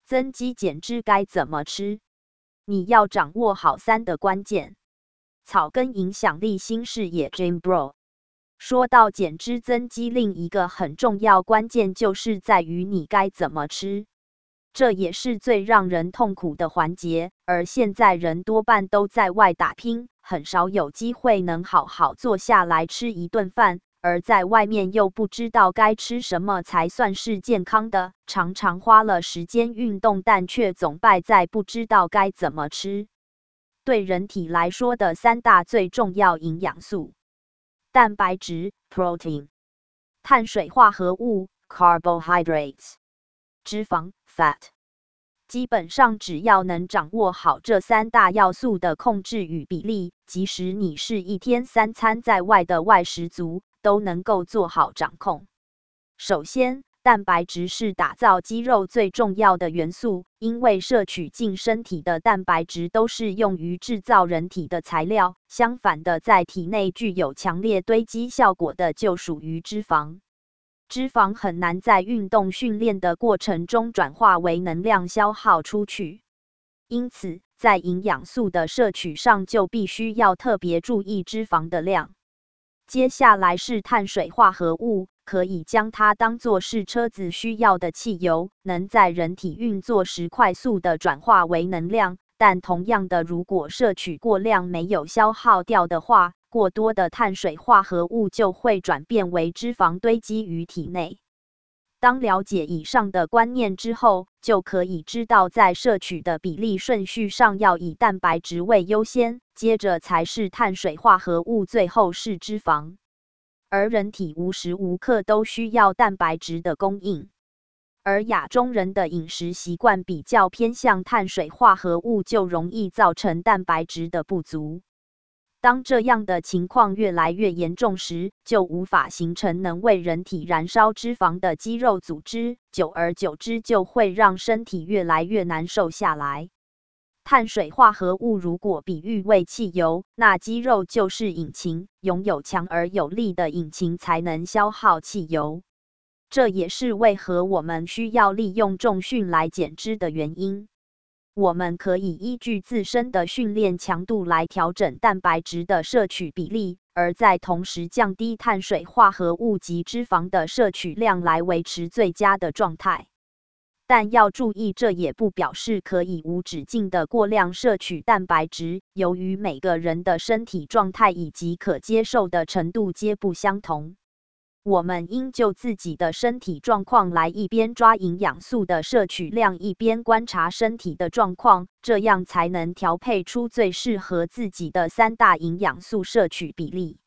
增肌减脂该怎么吃？你要掌握好3的关键。草根影响力新视野 Jim Bro 说到减脂增肌，另一个很重要关键就是在于你该怎么吃。这也是最让人痛苦的环节，而现在人多半都在外打拼，很少有机会能好好坐下来吃一顿饭，而在外面又不知道该吃什么才算是健康的，常常花了时间运动，但却总败在不知道该怎么吃。对人体来说的3大最重要营养素：蛋白质 （protein）、碳水化合物 （carbohydrates）、脂肪 （fat）。基本上只要能掌握好这3大要素的控制与比例，即使你是1天3餐在外的外食族，都能够做好掌控。首先，蛋白质是打造肌肉最重要的元素，因为摄取进身体的蛋白质都是用于制造人体的材料，相反的，在体内具有强烈堆积效果的就属于脂肪。脂肪很难在运动训练的过程中转化为能量消耗出去，因此在营养素的摄取上就必须要特别注意脂肪的量。接下来是碳水化合物，可以将它当作是车子需要的汽油，能在人体运作时快速的转化为能量。但同样的，如果摄取过量没有消耗掉的话，过多的碳水化合物就会转变为脂肪堆积于体内。当了解以上的观念之后，就可以知道在摄取的比例顺序上要以蛋白质为优先，接着才是碳水化合物，最后是脂肪。而人体无时无刻都需要蛋白质的供应，而亚洲人的饮食习惯比较偏向碳水化合物，就容易造成蛋白质的不足。当这样的情况越来越严重时，就无法形成能为人体燃烧脂肪的肌肉组织，久而久之就会让身体越来越难受下来。碳水化合物如果比喻为汽油，那肌肉就是引擎，拥有强而有力的引擎才能消耗汽油。这也是为何我们需要利用重训来减脂的原因。我们可以依据自身的训练强度来调整蛋白质的摄取比例，而在同时降低碳水化合物及脂肪的摄取量，来维持最佳的状态。但要注意，这也不表示可以无止境的过量摄取蛋白质，由于每个人的身体状态以及可接受的程度皆不相同。我们应就自己的身体状况来一边抓营养素的摄取量，一边观察身体的状况，这样才能调配出最适合自己的3大营养素摄取比例。